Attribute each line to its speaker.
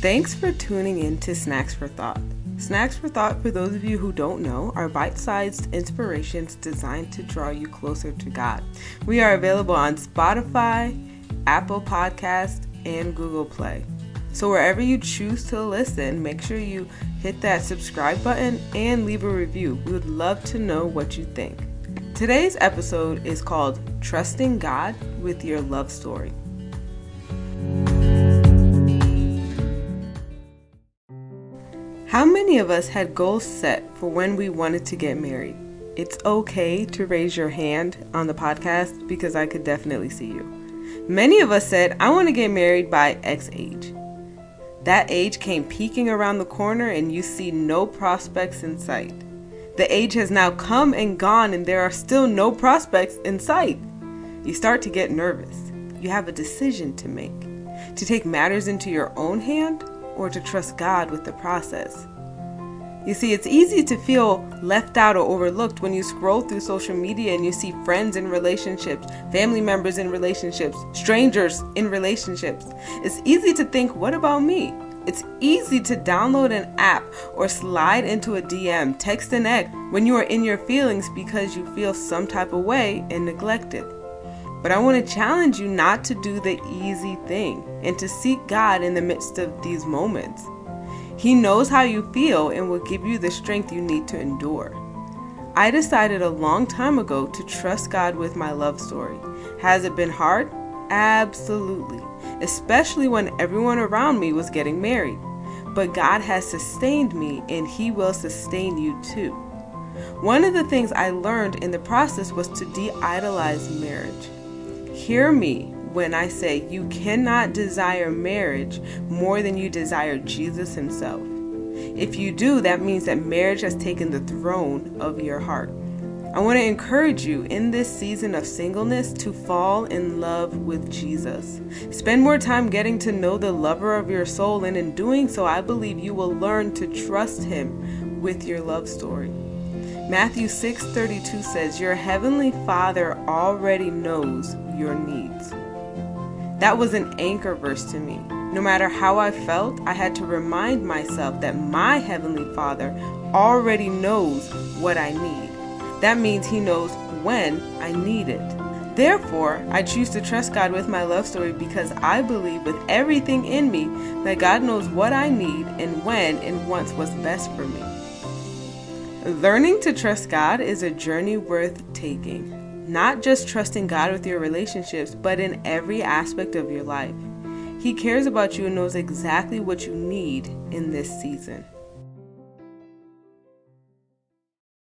Speaker 1: Thanks for tuning in to Snacks for Thought. Snacks for Thought, for those of you who don't know, are bite-sized inspirations designed to draw you closer to God. We are available on Spotify, Apple Podcasts, and Google Play. So wherever you choose to listen, make sure you hit that subscribe button and leave a review. We would love to know what you think. Today's episode is called Trusting God with Your Love Story. How many of us had goals set for when we wanted to get married? It's okay to raise your hand on the podcast because I could definitely see you. Many of us said, I want to get married by X age. That age came peeking around the corner and you see no prospects in sight. The age has now come and gone and there are still no prospects in sight. You start to get nervous. You have a decision to make. To take matters into your own hand or to trust God with the process. You see, it's easy to feel left out or overlooked when you scroll through social media and you see friends in relationships, family members in relationships, strangers in relationships. It's easy to think, what about me? It's easy to download an app or slide into a DM, text an ex when you are in your feelings because you feel some type of way and neglected. But I want to challenge you not to do the easy thing and to seek God in the midst of these moments. He knows how you feel and will give you the strength you need to endure. I decided a long time ago to trust God with my love story. Has it been hard? Absolutely. Especially when everyone around me was getting married. But God has sustained me and He will sustain you too. One of the things I learned in the process was to de-idolize marriage. Hear me when I say you cannot desire marriage more than you desire Jesus Himself. If you do, that means that marriage has taken the throne of your heart. I want to encourage you in this season of singleness to fall in love with Jesus. Spend more time getting to know the lover of your soul, and in doing so, I believe you will learn to trust Him with your love story. Matthew 6:32 says, your heavenly Father already knows your needs. That was an anchor verse to me. No matter how I felt, I had to remind myself that my heavenly Father already knows what I need. That means He knows when I need it. Therefore, I choose to trust God with my love story because I believe with everything in me that God knows what I need and when and wants what's best for me. Learning to trust God is a journey worth taking. Not just trusting God with your relationships, but in every aspect of your life. He cares about you and knows exactly what you need in this season.